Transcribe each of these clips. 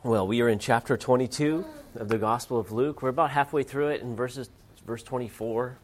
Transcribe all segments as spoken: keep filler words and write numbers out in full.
Well, we are in chapter twenty-two of the Gospel of Luke. We're about halfway through it in verses, verse twenty-four.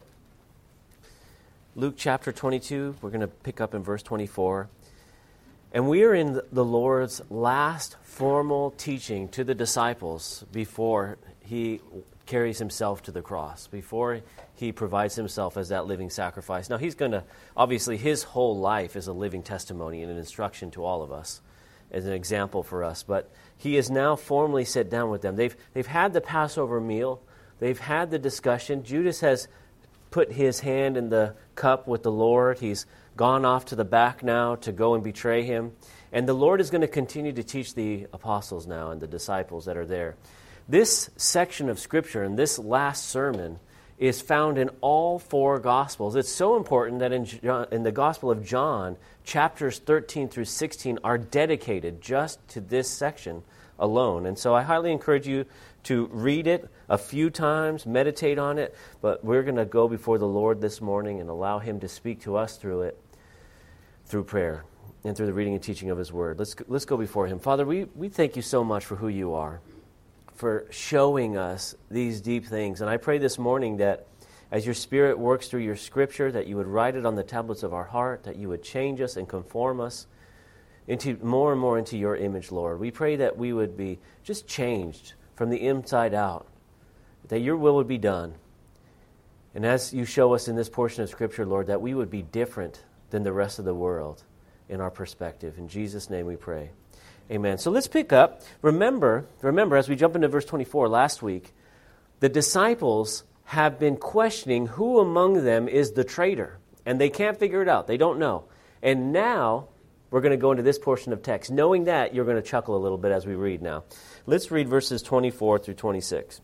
Luke chapter twenty-two, we're going to pick up in verse twenty-four. And we are in the Lord's last formal teaching to the disciples before he carries himself to the cross, before he provides himself as that living sacrifice. Now, he's going to, obviously, his whole life is a living testimony and an instruction to all of us, as an example for us. But he is now formally sit down with them. They've, they've had the Passover meal. They've had the discussion. Judas has put his hand in the cup with the Lord. He's gone off to the back now to go and betray him. And the Lord is going to continue to teach the apostles now and the disciples that are there. This section of Scripture and this last sermon is found in all four Gospels. It's so important that in, John, in the Gospel of John, chapters thirteen through sixteen are dedicated just to this section alone. And so I highly encourage you to read it a few times, meditate on it, but we're going to go before the Lord this morning and allow Him to speak to us through it, through prayer and through the reading and teaching of His Word. Let's, let's go before Him. Father, we, we thank You so much for who You are, for showing us these deep things. And I pray this morning that as Your Spirit works through Your Scripture, that You would write it on the tablets of our heart, that You would change us and conform us into more and more into Your image, Lord. We pray that we would be just changed from the inside out, that Your will would be done. And as You show us in this portion of Scripture, Lord, that we would be different than the rest of the world in our perspective. In Jesus' name we pray. Amen. So let's pick up. Remember, remember, as we jump into verse twenty-four last week, the disciples have been questioning who among them is the traitor. And they can't figure it out. They don't know. And now we're going to go into this portion of text. Knowing that, you're going to chuckle a little bit as we read now. Let's read verses twenty-four through twenty-six.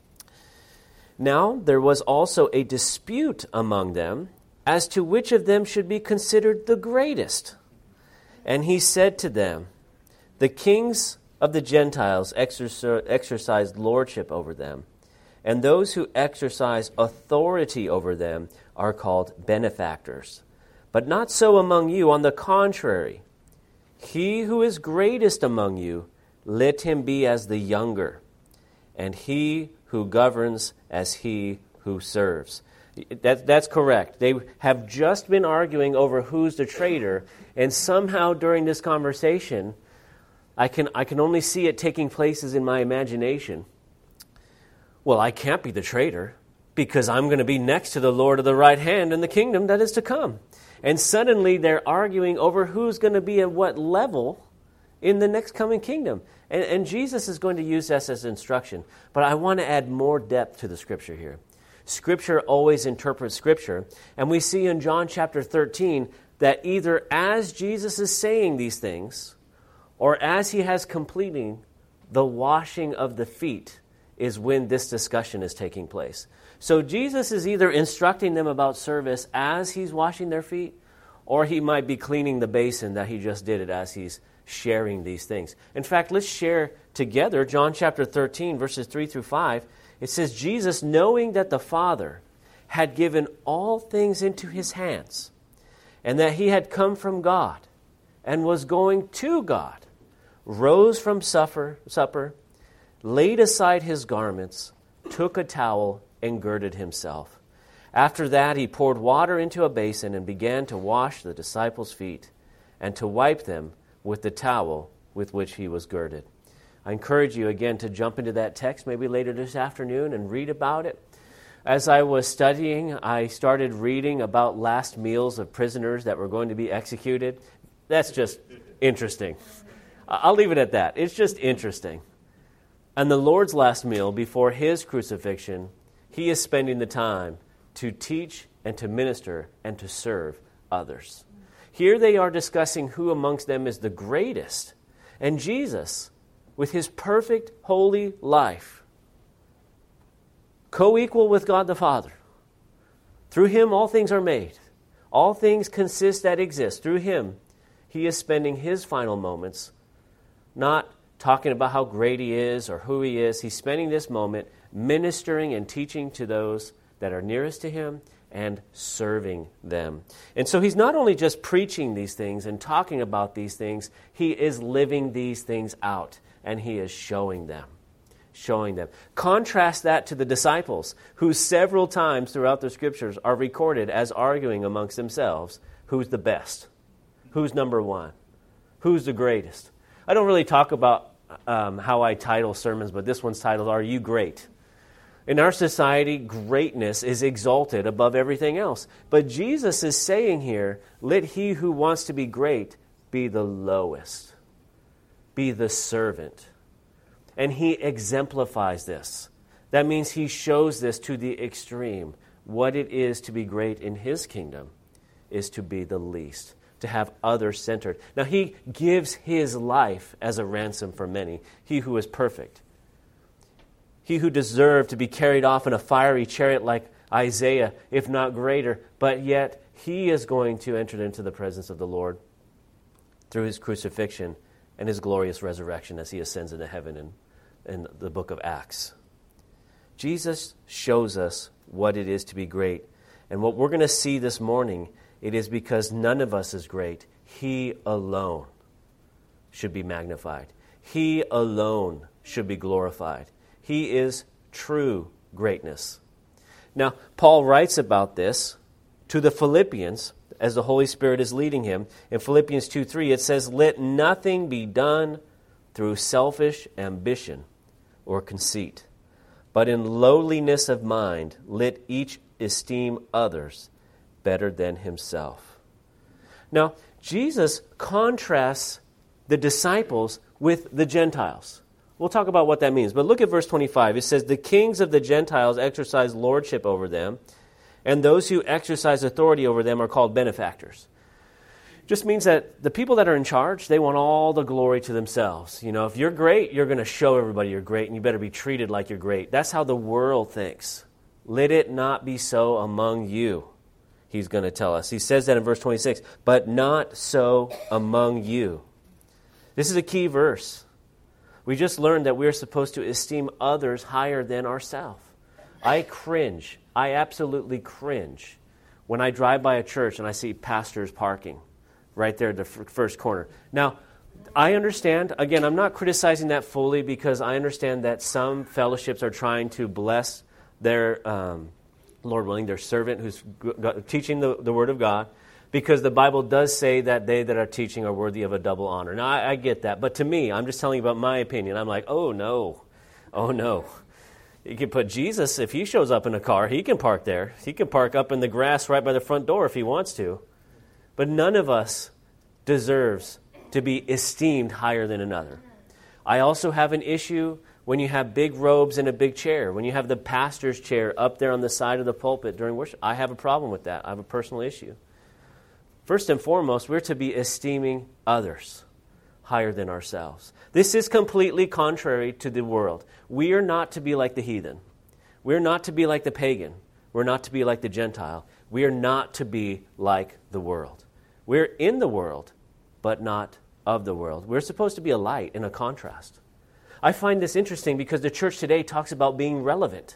Now there was also a dispute among them as to which of them should be considered the greatest. And he said to them, the kings of the Gentiles exercise lordship over them, and those who exercise authority over them are called benefactors. But not so among you. On the contrary, he who is greatest among you, let him be as the younger, and he who governs as he who serves. That, that's correct. They have just been arguing over who's the traitor, and somehow during this conversation, I can I can only see it taking places in my imagination. Well, I can't be the traitor because I'm going to be next to the Lord of the right hand in the kingdom that is to come. And suddenly they're arguing over who's going to be at what level in the next coming kingdom. And, and Jesus is going to use this as instruction. But I want to add more depth to the Scripture here. Scripture always interprets Scripture. And we see in John chapter thirteen that either as Jesus is saying these things, or as he has completing the washing of the feet, is when this discussion is taking place. So Jesus is either instructing them about service as he's washing their feet, or he might be cleaning the basin that he just did it as he's sharing these things. In fact, let's share together John chapter thirteen, verses three through five. It says, Jesus, knowing that the Father had given all things into his hands, and that he had come from God and was going to God, rose from supper, supper, laid aside his garments, took a towel, and girded himself. After that, he poured water into a basin and began to wash the disciples' feet and to wipe them with the towel with which he was girded. I encourage you again to jump into that text maybe later this afternoon and read about it. As I was studying, I started reading about last meals of prisoners that were going to be executed. That's just interesting. I'll leave it at that. It's just interesting. And the Lord's last meal before his crucifixion, he is spending the time to teach and to minister and to serve others. Here they are discussing who amongst them is the greatest. And Jesus, with his perfect, holy life, co-equal with God the Father, through him all things are made. All things consist that exist. Through him, he is spending his final moments not talking about how great he is or who he is. He's spending this moment ministering and teaching to those that are nearest to him and serving them. And so he's not only just preaching these things and talking about these things, he is living these things out. and he is showing them. Showing them. Contrast that to the disciples, who several times throughout the scriptures are recorded as arguing amongst themselves, who's the best? Who's number one? Who's the greatest? I don't really talk about um, how I title sermons, but this one's titled, Are You Great? In our society, greatness is exalted above everything else. But Jesus is saying here, let he who wants to be great be the lowest, be the servant. And he exemplifies this. That means he shows this to the extreme. What it is to be great in his kingdom is to be the least, to have others centered. Now he gives his life as a ransom for many, he who is perfect. He who deserved to be carried off in a fiery chariot like Isaiah, if not greater, but yet he is going to enter into the presence of the Lord through his crucifixion and his glorious resurrection as he ascends into heaven in, in the book of Acts. Jesus shows us what it is to be great. And what we're going to see this morning, it is because none of us is great. He alone should be magnified. He alone should be glorified. He is true greatness. Now, Paul writes about this to the Philippians as the Holy Spirit is leading him. In Philippians two three, it says, let nothing be done through selfish ambition or conceit, but in lowliness of mind, let each esteem others better than himself. Now, Jesus contrasts the disciples with the Gentiles. We'll talk about what that means. But look at verse twenty-five. It says, the kings of the Gentiles exercise lordship over them, and those who exercise authority over them are called benefactors. Just means that the people that are in charge, they want all the glory to themselves. You know, if you're great, you're going to show everybody you're great, and you better be treated like you're great. That's how the world thinks. Let it not be so among you, he's going to tell us. He says that in verse twenty-six, but not so among you. This is a key verse. We just learned that we're supposed to esteem others higher than ourselves. I cringe. I absolutely cringe when I drive by a church and I see pastors parking right there at the f- first corner. Now, I understand, again, I'm not criticizing that fully because I understand that some fellowships are trying to bless their, um, Lord willing, their servant who's g- g- teaching the, the Word of God, because the Bible does say that they that are teaching are worthy of a double honor. Now, I, I get that. But to me, I'm just telling you about my opinion. I'm like, oh, no. Oh, no. You can put Jesus, if he shows up in a car, he can park there. He can park up in the grass right by the front door if he wants to. But none of us deserves to be esteemed higher than another. I also have an issue when you have big robes and a big chair. When you have the pastor's chair up there on the side of the pulpit during worship, I have a problem with that. I have a personal issue. First and foremost, we're to be esteeming others higher than ourselves. This is completely contrary to the world. We are not to be like the heathen. We're not to be like the pagan. We're not to be like the Gentile. We are not to be like the world. We're in the world, but not of the world. We're supposed to be a light and a contrast. I find this interesting because the church today talks about being relevant.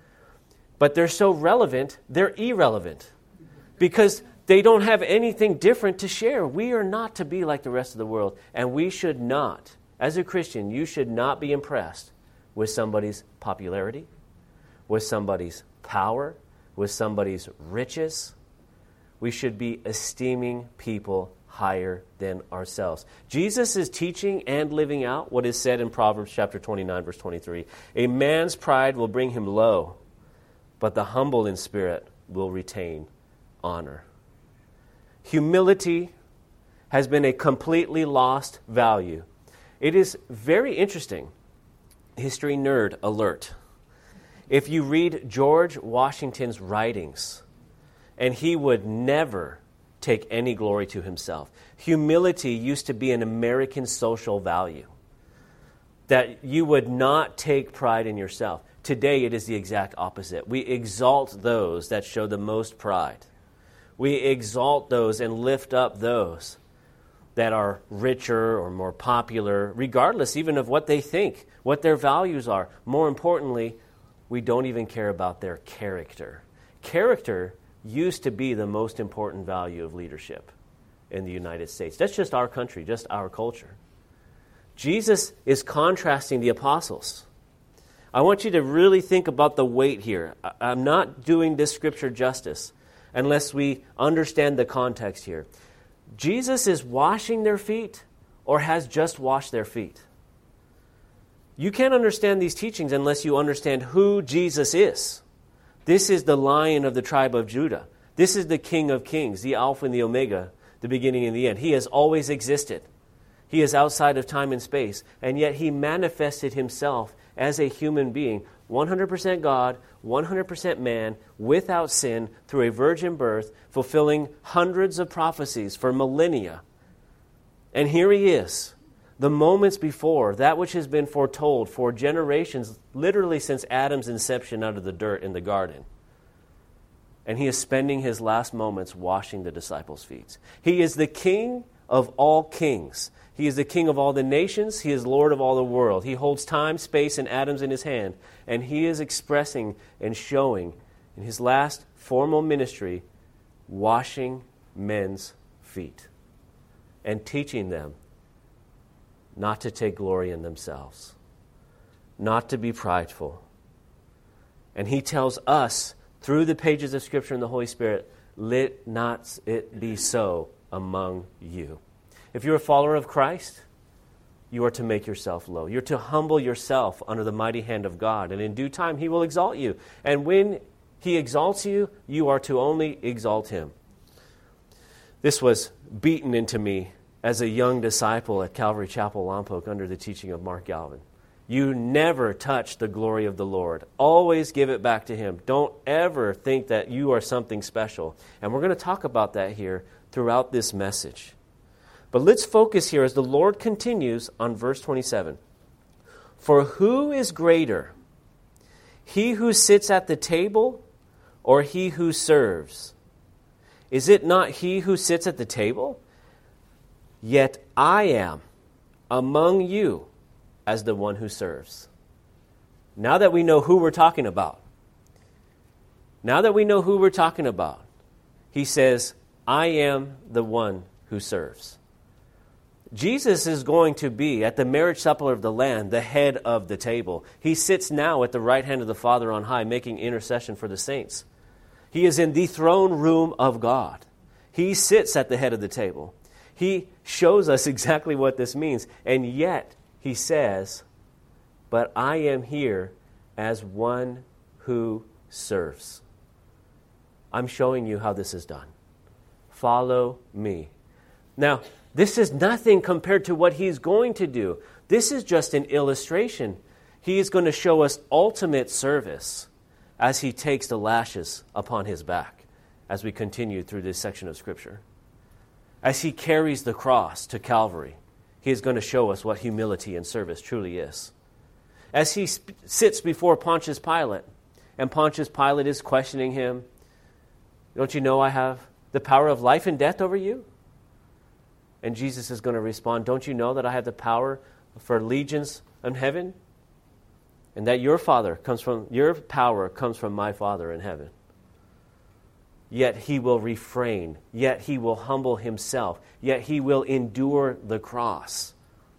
But they're so relevant, they're irrelevant. Because they don't have anything different to share. We are not to be like the rest of the world. And we should not, as a Christian, you should not be impressed with somebody's popularity, with somebody's power, with somebody's riches. We should be esteeming people higher than ourselves. Jesus is teaching and living out what is said in Proverbs chapter twenty-nine, verse twenty-three. A man's pride will bring him low, but the humble in spirit will retain honor. Humility has been a completely lost value. It is very interesting. History nerd alert. If you read George Washington's writings, and he would never take any glory to himself. Humility used to be an American social value, that you would not take pride in yourself. Today it is the exact opposite. We exalt those that show the most pride. We exalt those and lift up those that are richer or more popular, regardless even of what they think, what their values are. More importantly, we don't even care about their character. Character used to be the most important value of leadership in the United States. That's just our country, just our culture. Jesus is contrasting the apostles. I want you to really think about the weight here. I'm not doing this scripture justice unless we understand the context here. Jesus is washing their feet or has just washed their feet. You can't understand these teachings unless you understand who Jesus is. This is the Lion of the tribe of Judah. This is the King of Kings, the Alpha and the Omega, the beginning and the end. He has always existed. He is outside of time and space, and yet he manifested himself as a human being, one hundred percent God, one hundred percent man, without sin, through a virgin birth, fulfilling hundreds of prophecies for millennia. And here he is, the moments before, that which has been foretold for generations, literally since Adam's inception out of the dirt in the garden. And he is spending his last moments washing the disciples' feet. He is the King of all kings. He is the King of all the nations. He is Lord of all the world. He holds time, space, and atoms in his hand. And he is expressing and showing in his last formal ministry, washing men's feet and teaching them not to take glory in themselves, not to be prideful. And he tells us through the pages of Scripture and the Holy Spirit, let not it be so among you. If you're a follower of Christ, you are to make yourself low. You're to humble yourself under the mighty hand of God, and in due time he will exalt you. And when he exalts you, you are to only exalt him. This was beaten into me as a young disciple at Calvary Chapel, Lompoc, under the teaching of Mark Galvin. You never touch the glory of the Lord. Always give it back to him. Don't ever think that you are something special. And we're going to talk about that here throughout this message. But let's focus here as the Lord continues on verse twenty-seven. For who is greater, he who sits at the table or he who serves? Is it not he who sits at the table? Yet I am among you as the one who serves. Now that we know who we're talking about, now that we know who we're talking about, he says, I am the one who serves. Jesus is going to be, at the marriage supper of the Lamb, the head of the table. He sits now at the right hand of the Father on high, making intercession for the saints. He is in the throne room of God. He sits at the head of the table. He shows us exactly what this means. And yet, he says, but I am here as one who serves. I'm showing you how this is done. Follow me. Now, this is nothing compared to what he's going to do. This is just an illustration. He is going to show us ultimate service as he takes the lashes upon his back as we continue through this section of Scripture. As he carries the cross to Calvary, he is going to show us what humility and service truly is. As he sp- sits before Pontius Pilate, and Pontius Pilate is questioning him, don't you know I have the power of life and death over you? And Jesus is going to respond, don't you know that I have the power for legions in heaven? And that your Father comes from, your power comes from my Father in heaven. Yet he will refrain. Yet he will humble himself. Yet he will endure the cross.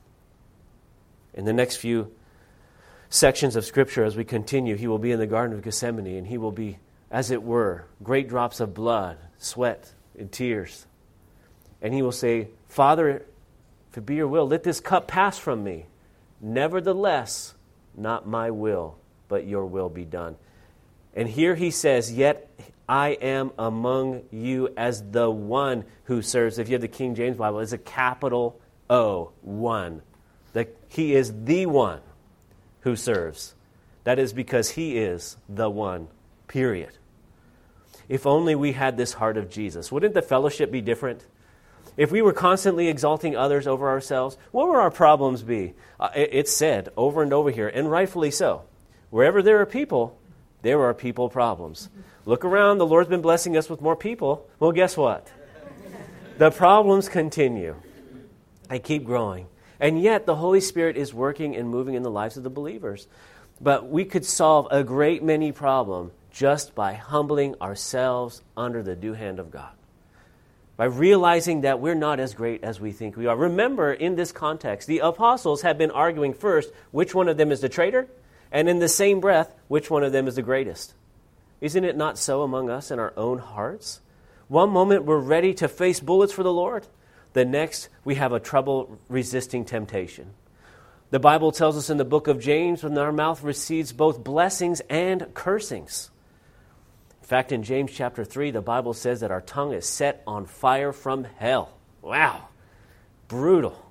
In the next few sections of Scripture, as we continue, he will be in the Garden of Gethsemane, and he will be, as it were, great drops of blood, sweat, and tears. And he will say, Father, if it be your will, let this cup pass from me. Nevertheless, not my will, but your will be done. And here he says, yet I am among you as the one who serves. If you have the King James Bible, it's a capital O, one. That he is the one who serves. That is because he is the one, period. If only we had this heart of Jesus. Wouldn't the fellowship be different? If we were constantly exalting others over ourselves, what would our problems be? Uh, it, it's said over and over here, and rightfully so. Wherever there are people, there are people problems. Look around, the Lord's been blessing us with more people. Well, guess what? The problems continue. They keep growing. And yet the Holy Spirit is working and moving in the lives of the believers. But we could solve a great many problems just by humbling ourselves under the due hand of God. by realizing that we're not as great as we think we are. Remember, in this context, the apostles have been arguing first which one of them is the traitor, and in the same breath, which one of them is the greatest. Isn't it not so among us in our own hearts? One moment we're ready to face bullets for the Lord. The next, we have a trouble resisting temptation. The Bible tells us in the book of James, when our mouth receives both blessings and cursings. In fact, in James chapter three, the Bible says that our tongue is set on fire from hell. Wow, brutal.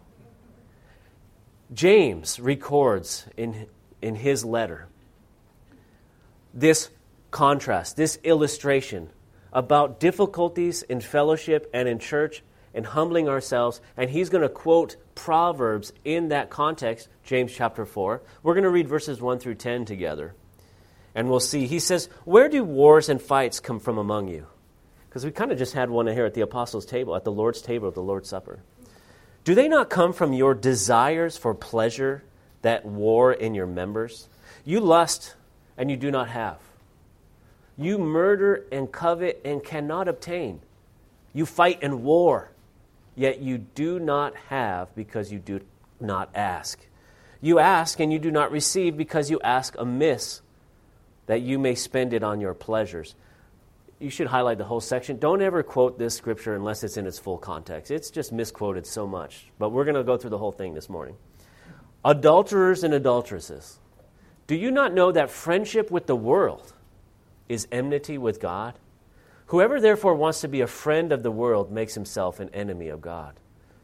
James records in, in his letter this contrast, this illustration about difficulties in fellowship and in church and humbling ourselves. And he's going to quote Proverbs in that context, James chapter four. We're going to read verses one through ten together. And we'll see. He says, where do wars and fights come from among you? Because we kind of just had one here at the apostles' table, at the Lord's table of the Lord's Supper. Do they not come from your desires for pleasure that war in your members? You lust and you do not have. You murder and covet and cannot obtain. You fight and war, yet you do not have because you do not ask. You ask and you do not receive because you ask amiss, that you may spend it on your pleasures. You should highlight the whole section. Don't ever quote this scripture unless it's in its full context. It's just misquoted so much. But we're going to go through the whole thing this morning. Adulterers and adulteresses, do you not know that friendship with the world is enmity with God? Whoever therefore wants to be a friend of the world makes himself an enemy of God.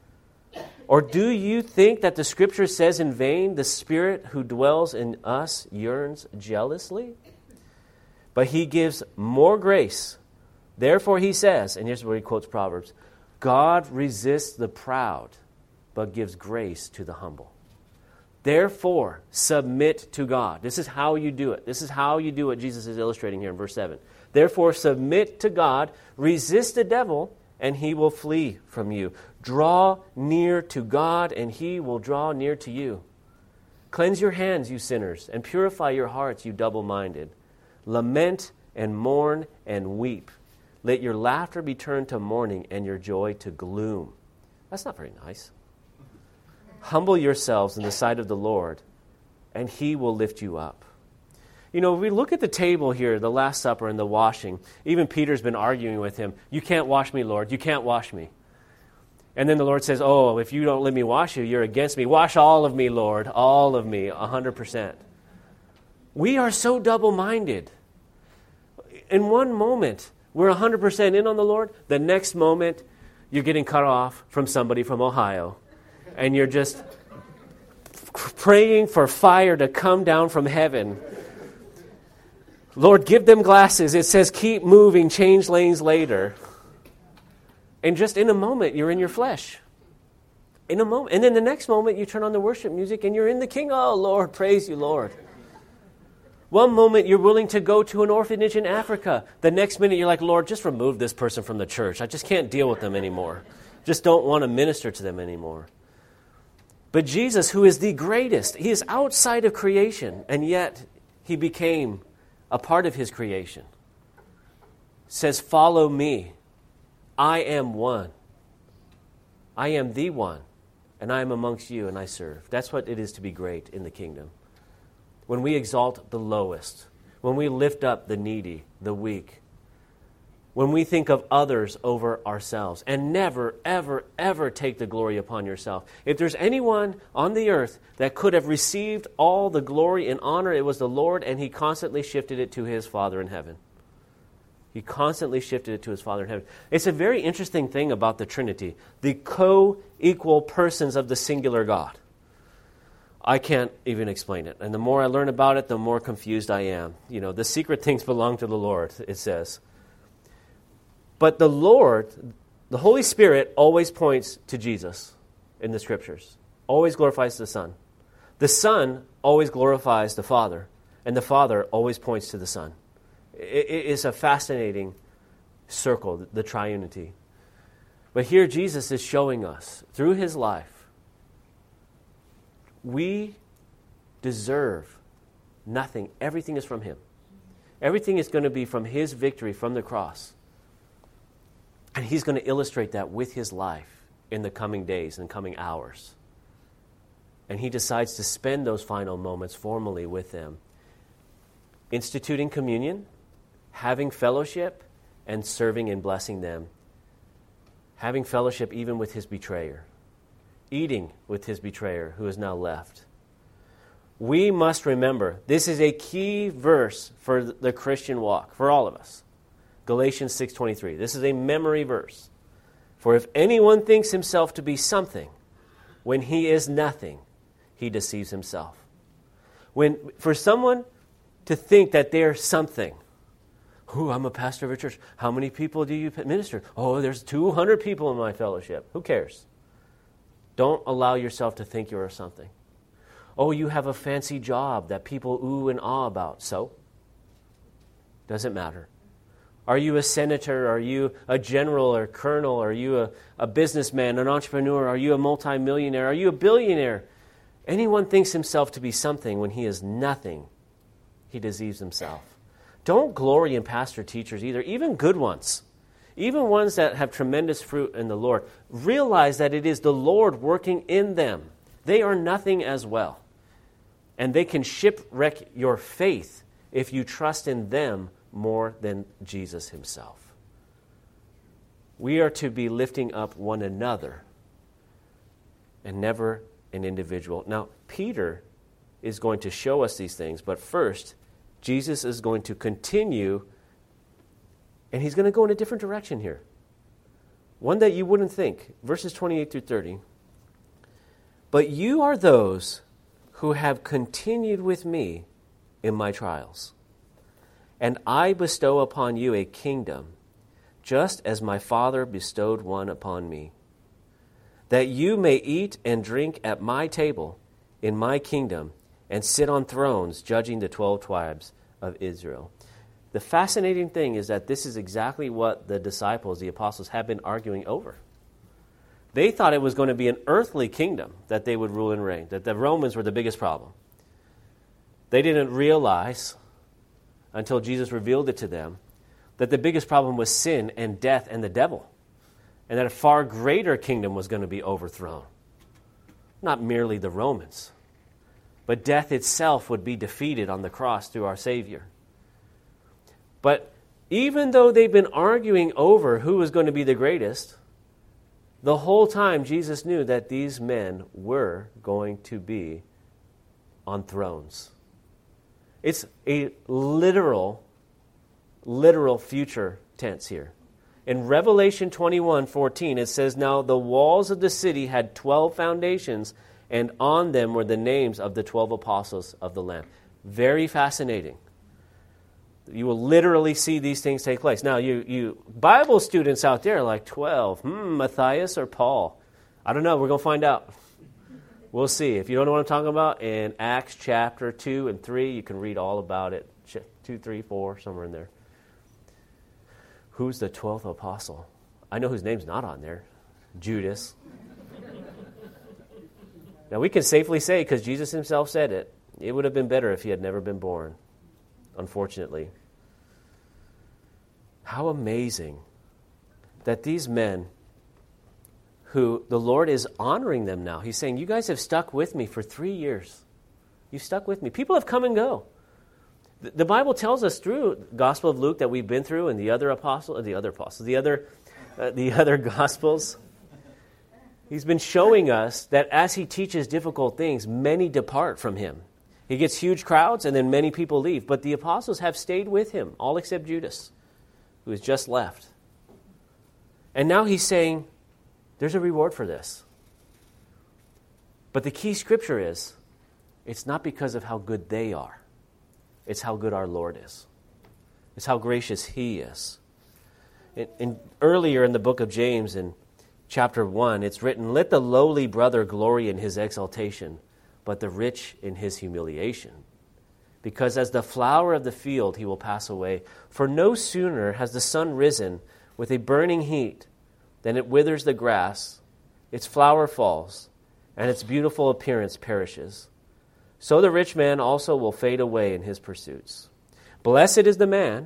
Or do you think that the scripture says in vain, the Spirit who dwells in us yearns jealously? But he gives more grace. Therefore he says, and here's where he quotes Proverbs, God resists the proud, but gives grace to the humble. Therefore, submit to God. This is how you do it. This is how you do what Jesus is illustrating here in verse seven. Therefore, submit to God, resist the devil, and he will flee from you. Draw near to God, and he will draw near to you. Cleanse your hands, you sinners, and purify your hearts, you double-minded. Lament and mourn and weep. Let your laughter be turned to mourning and your joy to gloom. That's not very nice. Humble yourselves in the sight of the Lord, and he will lift you up. You know, if we look at the table here, the Last Supper and the washing, even Peter's been arguing with him, you can't wash me, Lord, you can't wash me. And then the Lord says, oh, if you don't let me wash you, you're against me. Wash all of me, Lord, all of me, one hundred percent. We are so double-minded. In one moment, we're one hundred percent in on the Lord. The next moment, you're getting cut off from somebody from Ohio. And you're just praying for fire to come down from heaven. Lord, give them glasses. It says keep moving, change lanes later. And just in a moment, you're in your flesh. In a moment. And then the next moment, you turn on the worship music and you're in the King. Oh, Lord, praise you, Lord. One moment, you're willing to go to an orphanage in Africa. The next minute, you're like, Lord, just remove this person from the church. I just can't deal with them anymore. Just don't want to minister to them anymore. But Jesus, who is the greatest, he is outside of creation, and yet he became a part of his creation. Says, follow me. I am one. I am the one, and I am amongst you, and I serve. That's what it is to be great in the kingdom. When we exalt the lowest, when we lift up the needy, the weak, when we think of others over ourselves, and never, ever, ever take the glory upon yourself. If there's anyone on the earth that could have received all the glory and honor, it was the Lord, and he constantly shifted it to his Father in heaven. He constantly shifted it to his Father in heaven. It's a very interesting thing about the Trinity, the co-equal persons of the singular God. I can't even explain it. And the more I learn about it, the more confused I am. You know, the secret things belong to the Lord, it says. But the Lord, the Holy Spirit, always points to Jesus in the Scriptures. Always glorifies the Son. The Son always glorifies the Father. And the Father always points to the Son. It is a fascinating circle, the triunity. But here Jesus is showing us, through his life, we deserve nothing. Everything is from him. Everything is going to be from his victory from the cross. And he's going to illustrate that with his life in the coming days and coming hours. And he decides to spend those final moments formally with them, instituting communion, having fellowship, and serving and blessing them. Having fellowship even with his betrayer. Eating with his betrayer who is now left. We must remember, this is a key verse for the Christian walk, for all of us. Galatians six twenty-three. This is a memory verse. For if anyone thinks himself to be something, when he is nothing, he deceives himself. When for someone to think that they're something, oh, I'm a pastor of a church. How many people do you minister? Oh, there's two hundred people in my fellowship. Who cares? Don't allow yourself to think you're something. Oh, you have a fancy job that people ooh and ah about. So? Doesn't matter. Are you a senator? Are you a general or colonel? Are you a, a businessman, an entrepreneur? Are you a multimillionaire? Are you a billionaire? Anyone thinks himself to be something when he is nothing, he deceives himself. Don't glory in pastor teachers either, even good ones. Even ones that have tremendous fruit in the Lord. Realize that it is the Lord working in them. They are nothing as well. And they can shipwreck your faith if you trust in them more than Jesus himself. We are to be lifting up one another and never an individual. Now, Peter is going to show us these things, but first, Jesus is going to continue, and he's going to go in a different direction here. One that you wouldn't think. Verses twenty-eight through thirty. But you are those who have continued with me in my trials. And I bestow upon you a kingdom, just as my Father bestowed one upon me, that you may eat and drink at my table in my kingdom, and sit on thrones judging the twelve tribes of Israel. The fascinating thing is that this is exactly what the disciples, the apostles, have been arguing over. They thought it was going to be an earthly kingdom that they would rule and reign, that the Romans were the biggest problem. They didn't realize, until Jesus revealed it to them, that the biggest problem was sin and death and the devil, and that a far greater kingdom was going to be overthrown. Not merely the Romans, but death itself would be defeated on the cross through our Savior. But even though they've been arguing over who was going to be the greatest, the whole time Jesus knew that these men were going to be on thrones. It's a literal, literal future tense here. In Revelation twenty-one fourteen, it says, Now the walls of the city had twelve foundations, and on them were the names of the twelve apostles of the Lamb. Very fascinating. You will literally see these things take place. Now, you, you Bible students out there are like, twelve, hmm, Matthias or Paul? I don't know. We're going to find out. We'll see. If you don't know what I'm talking about, in Acts chapter two and three, you can read all about it. two, three, four, somewhere in there. Who's the twelfth apostle? I know whose name's not on there. Judas. Now, we can safely say, because Jesus himself said it, it would have been better if he had never been born, unfortunately. How amazing that these men, who the Lord is honoring them now. He's saying, you guys have stuck with me for three years. You've stuck with me. People have come and go. The, the Bible tells us through the Gospel of Luke that we've been through, and the other apostle, the other apostles, the other, uh, the other Gospels. He's been showing us that as he teaches difficult things, many depart from him. He gets huge crowds, and then many people leave. But the apostles have stayed with him, all except Judas, who has just left. And now he's saying, there's a reward for this. But the key scripture is, it's not because of how good they are. It's how good our Lord is. It's how gracious he is. In, in, earlier in the book of James, in chapter one, it's written, Let the lowly brother glory in his exaltation, but the rich in his humiliation. Because as the flower of the field he will pass away. For no sooner has the sun risen with a burning heat than it withers the grass, its flower falls, and its beautiful appearance perishes. So the rich man also will fade away in his pursuits. Blessed is the man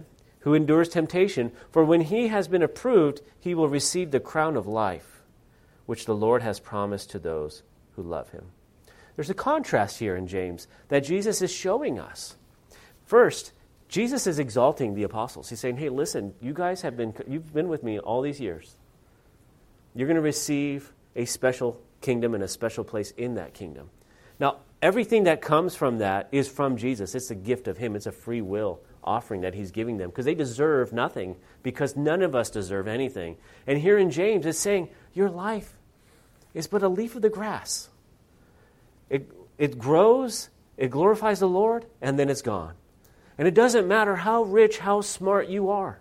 who endures temptation, for when he has been approved, he will receive the crown of life, which the Lord has promised to those who love him. There's a contrast here in James that Jesus is showing us. First, Jesus is exalting the apostles. He's saying, hey, listen, you guys have been, you've been with me all these years. You're going to receive a special kingdom and a special place in that kingdom. Now, everything that comes from that is from Jesus. It's a gift of him. It's a free will offering that he's giving them because they deserve nothing, because none of us deserve anything. And here in James, it's saying, your life is but a leaf of the grass. It, it grows, it glorifies the Lord, and then it's gone. And it doesn't matter how rich, how smart you are.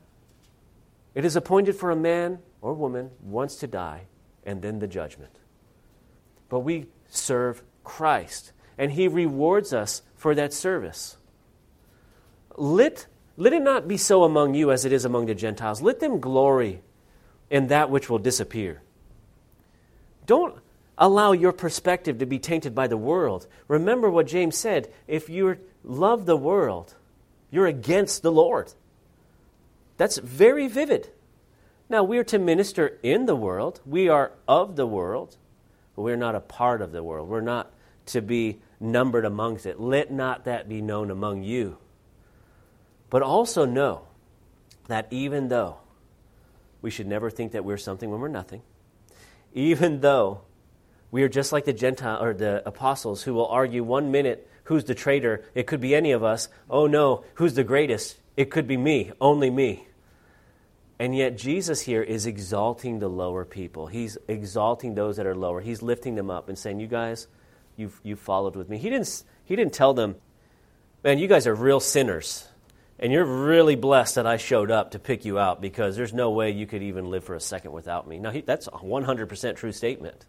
It is appointed for a man or woman once to die, and then the judgment. But we serve Christ, and he rewards us for that service. Let, let it not be so among you as it is among the Gentiles. Let them glory in that which will disappear. Don't allow your perspective to be tainted by the world. Remember what James said, if you love the world, you're against the Lord. That's very vivid. Now, we are to minister in the world. We are of the world, but we're not a part of the world. We're not to be numbered amongst it. Let not that be known among you. But also know that even though we should never think that we're something when we're nothing, even though we are just like the Gentile or the apostles who will argue one minute who's the traitor, it could be any of us. Oh no, who's the greatest? It could be me, only me. And yet Jesus here is exalting the lower people. He's exalting those that are lower. He's lifting them up and saying, you guys, you've, you've followed with me. He didn't, he didn't tell them, man, you guys are real sinners. And you're really blessed that I showed up to pick you out because there's no way you could even live for a second without me. Now, he, that's a one hundred percent true statement.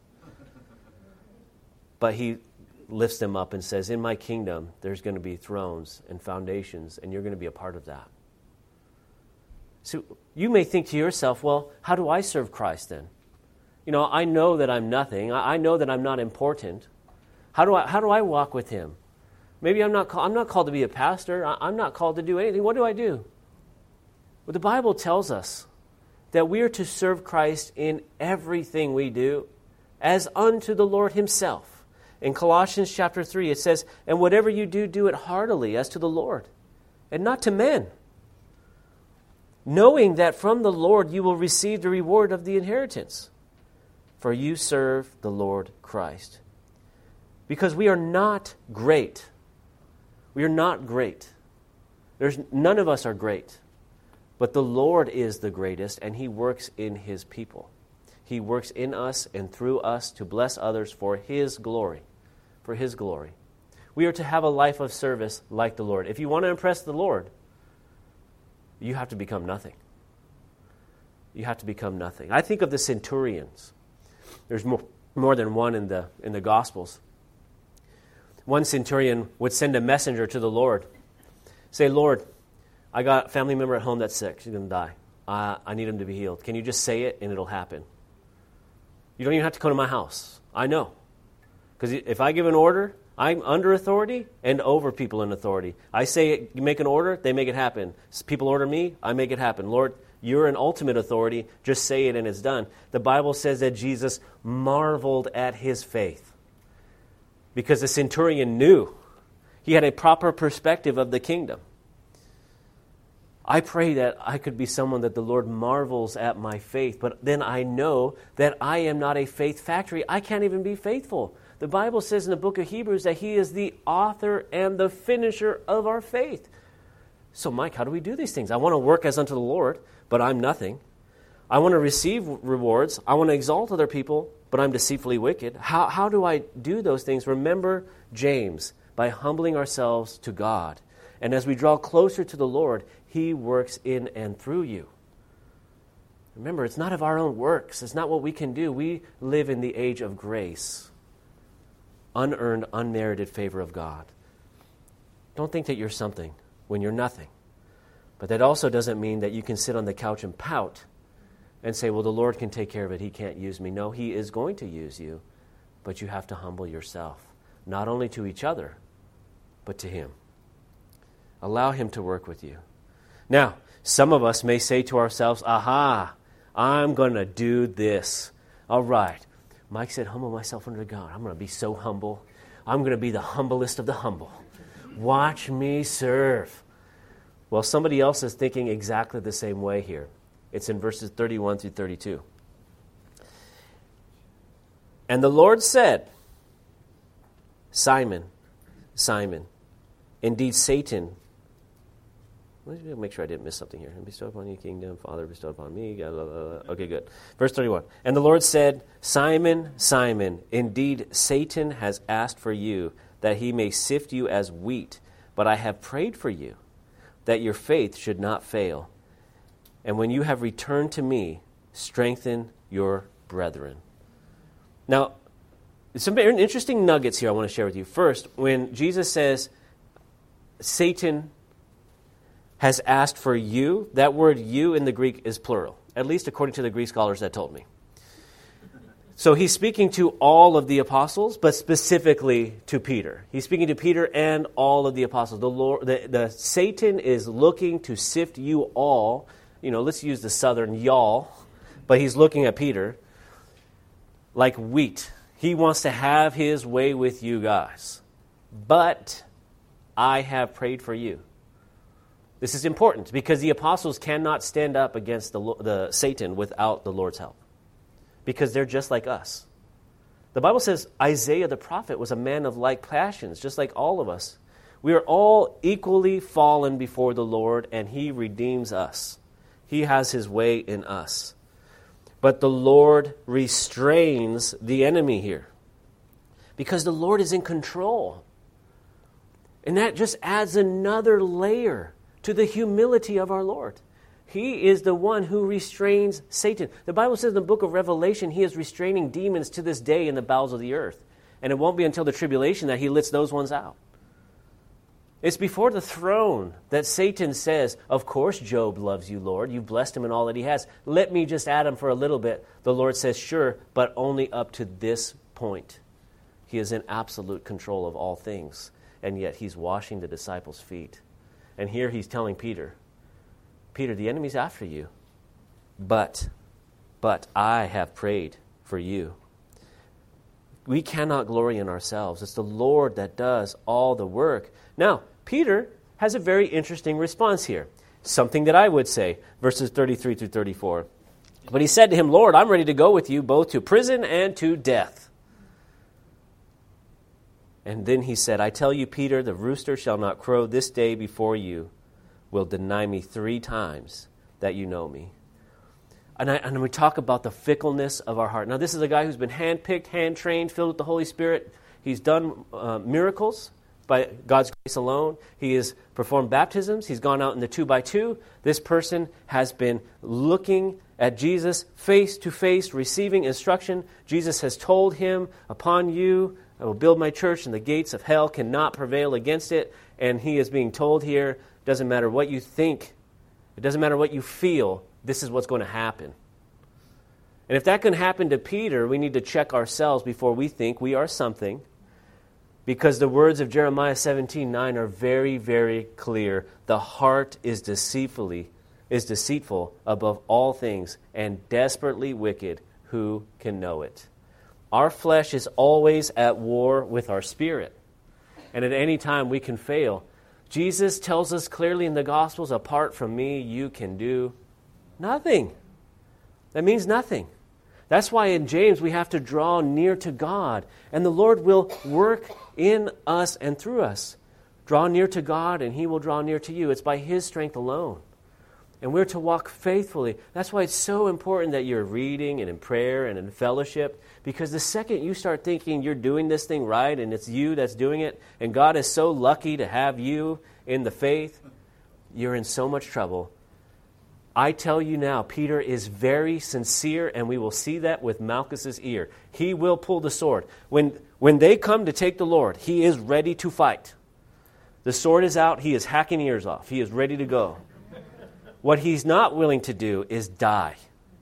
But he lifts them up and says, in my kingdom, there's going to be thrones and foundations, and you're going to be a part of that. So you may think to yourself, well, how do I serve Christ then? You know, I know that I'm nothing. I know that I'm not important. How do I, how do I walk with him? Maybe I'm not, call, I'm not called to be a pastor. I'm not called to do anything. What do I do? Well, the Bible tells us that we are to serve Christ in everything we do as unto the Lord himself. In Colossians chapter three, it says, and whatever you do, do it heartily as to the Lord, and not to men, knowing that from the Lord you will receive the reward of the inheritance, for you serve the Lord Christ. Because we are not great. We are not great. There's none of us are great. But the Lord is the greatest, and he works in his people. He works in us and through us to bless others for his glory. For his glory. We are to have a life of service like the Lord. If you want to impress the Lord, you have to become nothing. You have to become nothing. I think of the centurions. There's more, more than one in the in the Gospels. One centurion would send a messenger to the Lord. Say, Lord, I got a family member at home that's sick. She's going to die. Uh, I need him to be healed. Can you just say it and it'll happen? You don't even have to come to my house. I know. Because if I give an order, I'm under authority and over people in authority. I say it, you make an order, they make it happen. People order me, I make it happen. Lord, you're an ultimate authority. Just say it and it's done. The Bible says that Jesus marveled at his faith. Because the centurion knew. He had a proper perspective of the kingdom. I pray that I could be someone that the Lord marvels at my faith, but then I know that I am not a faith factory. I can't even be faithful. The Bible says in the book of Hebrews that he is the author and the finisher of our faith. So, Mike, how do we do these things? I want to work as unto the Lord, but I'm nothing. I want to receive rewards. I want to exalt other people, but I'm deceitfully wicked. How, how do I do those things? Remember James, by humbling ourselves to God. And as we draw closer to the Lord, he works in and through you. Remember, it's not of our own works. It's not what we can do. We live in the age of grace. Unearned, unmerited favor of God. Don't think that you're something when you're nothing. But that also doesn't mean that you can sit on the couch and pout and say, well, the Lord can take care of it. He can't use me. No, he is going to use you. But you have to humble yourself, not only to each other, but to him. Allow him to work with you. Now, some of us may say to ourselves, aha, I'm going to do this. All right. Mike said, humble myself under God. I'm going to be so humble. I'm going to be the humblest of the humble. Watch me serve. Well, somebody else is thinking exactly the same way here. It's in verses thirty-one through thirty-two. And the Lord said, Simon, Simon, indeed Satan, let me make sure I didn't miss something here. And bestow upon you kingdom, Father, bestow upon me. Blah, blah, blah. Okay, good. Verse thirty-one. And the Lord said, Simon, Simon, indeed Satan has asked for you, that he may sift you as wheat. But I have prayed for you, that your faith should not fail. And when you have returned to me, strengthen your brethren. Now, some interesting nuggets here I want to share with you. First, when Jesus says, Satan has asked for you, that word you in the Greek is plural, at least according to the Greek scholars that told me. So he's speaking to all of the apostles, but specifically to Peter. He's speaking to Peter and all of the apostles. The Lord, the, the Satan is looking to sift you all. You know, let's use the southern y'all, but he's looking at Peter like wheat. He wants to have his way with you guys. But I have prayed for you. This is important because the apostles cannot stand up against the, the Satan without the Lord's help, because they're just like us. The Bible says Isaiah the prophet was a man of like passions, just like all of us. We are all equally fallen before the Lord, and he redeems us. He has his way in us. But the Lord restrains the enemy here because the Lord is in control. And that just adds another layer to the humility of our Lord. He is the one who restrains Satan. The Bible says in the book of Revelation, he is restraining demons to this day in the bowels of the earth. And it won't be until the tribulation that he lets those ones out. It's before the throne that Satan says, of course Job loves you, Lord. You've blessed him in all that he has. Let me just add him for a little bit. The Lord says, sure, but only up to this point. He is in absolute control of all things. And yet he's washing the disciples' feet. And here he's telling Peter, Peter, the enemy's after you, but, but I have prayed for you. We cannot glory in ourselves. It's the Lord that does all the work. Now, Peter has a very interesting response here. Something that I would say, verses thirty-three through thirty-four. But he said to him, Lord, I'm ready to go with you both to prison and to death. And then he said, I tell you, Peter, the rooster shall not crow this day before you will deny me three times that you know me. And, I, and we talk about the fickleness of our heart. Now, this is a guy who's been handpicked, hand-trained, filled with the Holy Spirit. He's done uh, miracles by God's grace alone. He has performed baptisms. He's gone out in the two by two. This person has been looking at Jesus face to face, receiving instruction. Jesus has told him, upon you I will build my church, and the gates of hell cannot prevail against it. And he is being told here, doesn't matter what you think, it doesn't matter what you feel, this is what's going to happen. And if that can happen to Peter, we need to check ourselves before we think we are something, because the words of Jeremiah seventeen nine are very, very clear. The heart is deceitfully is deceitful above all things and desperately wicked. Who can know it? Our flesh is always at war with our spirit. And at any time we can fail. Jesus tells us clearly in the Gospels, apart from me, you can do nothing. That means nothing. That's why in James we have to draw near to God. And the Lord will work in us and through us. Draw near to God and he will draw near to you. It's by his strength alone. And we're to walk faithfully. That's why it's so important that you're reading and in prayer and in fellowship. Because the second you start thinking you're doing this thing right and it's you that's doing it, and God is so lucky to have you in the faith, you're in so much trouble. I tell you now, Peter is very sincere, and we will see that with Malchus's ear. He will pull the sword. When, when they come to take the Lord, he is ready to fight. The sword is out. He is hacking ears off. He is ready to go. What he's not willing to do is die.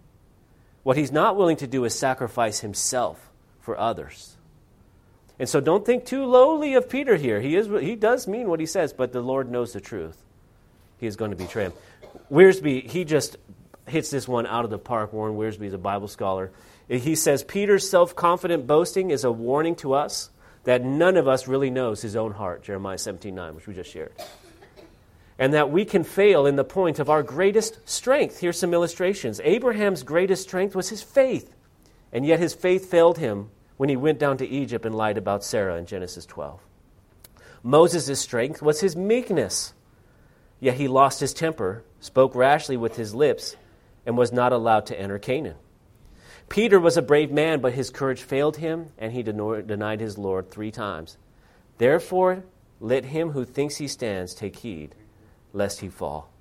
What he's not willing to do is sacrifice himself for others. And so don't think too lowly of Peter here. He is he does mean what he says, but the Lord knows the truth. he is going to betray him. Wiersbe, he just hits this one out of the park. Warren Wiersbe is a Bible scholar. He says, Peter's self-confident boasting is a warning to us that none of us really knows his own heart, Jeremiah seventeen nine, which we just shared. And that we can fail in the point of our greatest strength. Here's some illustrations. Abraham's greatest strength was his faith, and yet his faith failed him when he went down to Egypt and lied about Sarah in Genesis twelve. Moses' strength was his meekness, yet he lost his temper, spoke rashly with his lips, and was not allowed to enter Canaan. Peter was a brave man, but his courage failed him, and he denied his Lord three times. Therefore, let him who thinks he stands take heed, lest he fall.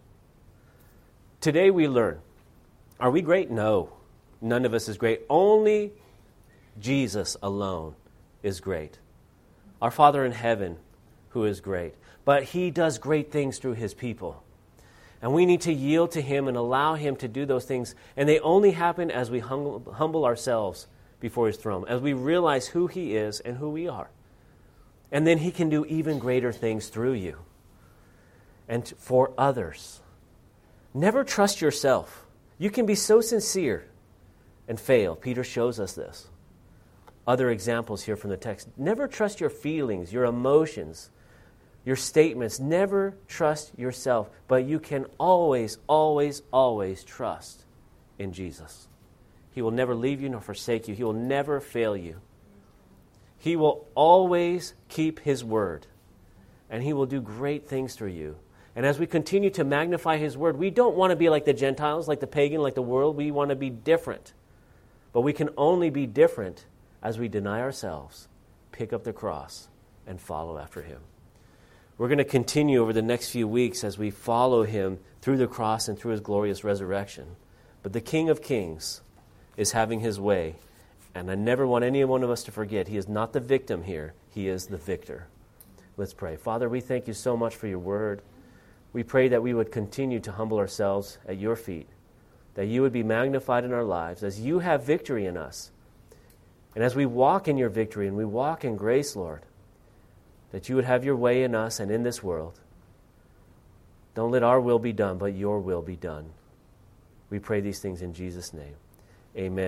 Today we learn. Are we great? No. None of us is great. Only Jesus alone is great. Our Father in heaven, who is great. But he does great things through his people. And we need to yield to him and allow him to do those things. And they only happen as we hum- humble ourselves before his throne, as we realize who he is and who we are. And then he can do even greater things through you and for others. Never trust yourself. You can be so sincere and fail. Peter shows us this. Other examples here from the text. Never trust your feelings, your emotions, your statements. Never trust yourself, but you can always, always, always trust in Jesus. He will never leave you nor forsake you. He will never fail you. He will always keep his word, and he will do great things through you. And as we continue to magnify his word, we don't want to be like the Gentiles, like the pagan, like the world. We want to be different. But we can only be different as we deny ourselves, pick up the cross, and follow after him. We're going to continue over the next few weeks as we follow him through the cross and through his glorious resurrection. But the King of Kings is having his way. And I never want any one of us to forget, he is not the victim here. He is the victor. Let's pray. Father, we thank you so much for your word. We pray that we would continue to humble ourselves at your feet, that you would be magnified in our lives as you have victory in us. And as we walk in your victory and we walk in grace, Lord, that you would have your way in us and in this world. Don't let our will be done, but your will be done. We pray these things in Jesus' name. Amen.